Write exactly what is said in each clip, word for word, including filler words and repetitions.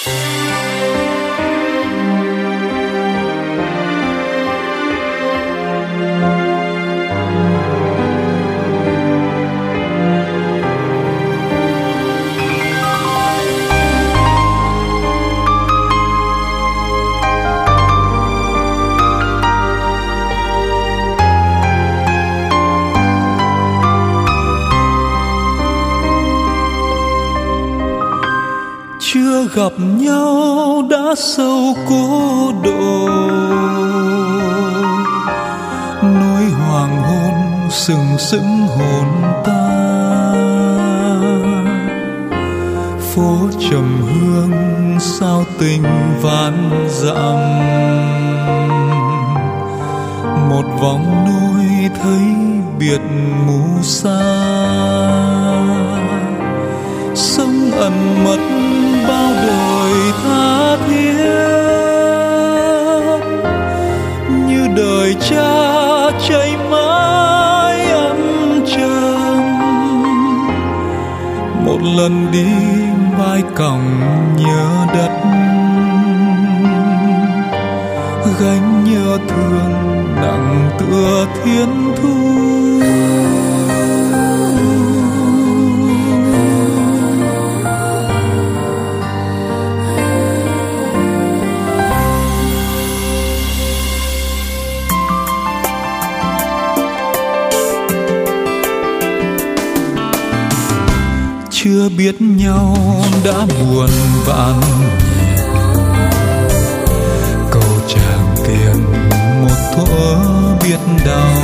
Chưa gặp nhau đã sâu cố độ, núi hoàng hôn sừng sững hồn ta, phố trầm hương sao tình vạn dặm, một vòng nôi thấy biệt mù xa, sông ẩn mất bao đời tha thiết, như đời cha cháy mãi ấm trầm, một lần đi vai còng nhớ đất, gánh nhớ thương nặng tựa thiên thu. Chưa biết nhau đã buồn vạn nhịp, câu chàng tiền một thuở biết đau,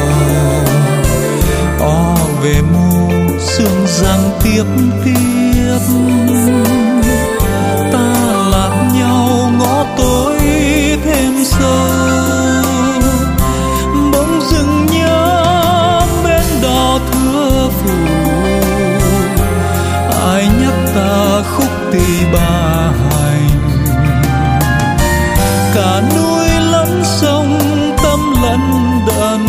o về mô sương giăng tiếp tiếp, ta lạc nhau ngõ tối thêm sâu, bỗng dưng nhớ bên đò thưa phủ, ai nhắc ta khúc tỳ bà hành, cả núi lẫn sông tâm lẫn đần,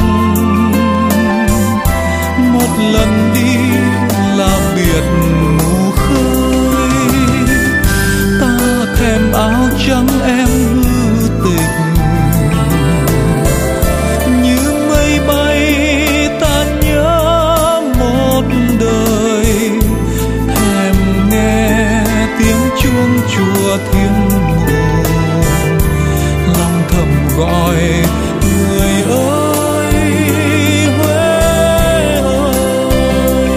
một lần đi là biệt mù khơi, ta thèm áo trắng em hư tịch, như mây bay ta nhớ một đời, tiếng chuông chùa thiên môn, lòng thầm gọi người ơi Huế ơi.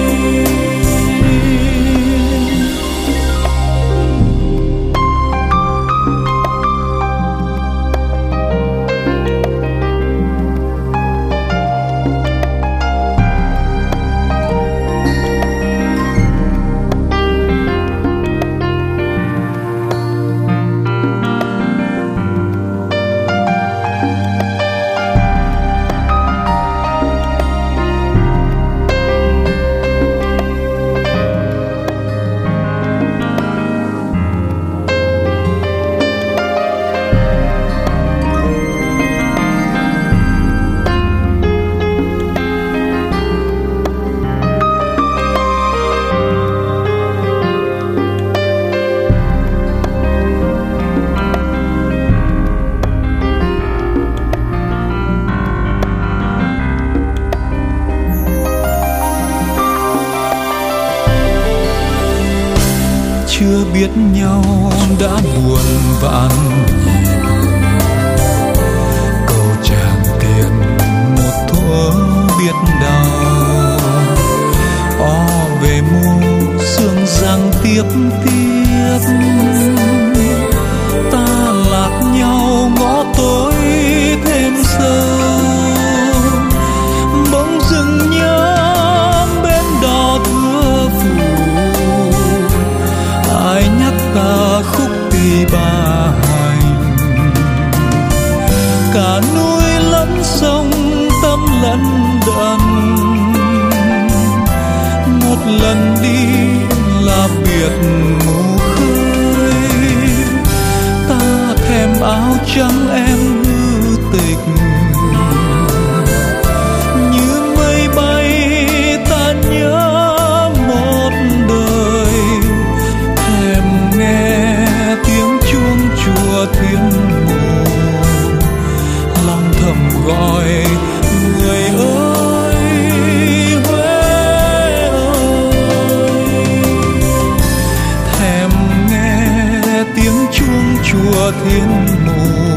Chưa biết nhau đã buồn vạn nhịp, câu chàng tiền một thuở biết đau, o về mô sương giăng tiếp tiếp, ta lạc nhau ngõ tối thêm sâu, bỗng dưng nhớ bên đò thưa phủ, ai nhắc ta khúc tỳ bà hành, cả núi lẫn sông tâm lẫn đần, một lần đi là biệt mù khơi, ta thèm áo trắng em hư tịch, như mây bay ta nhớ một đời, nghe tiếng thiên mù.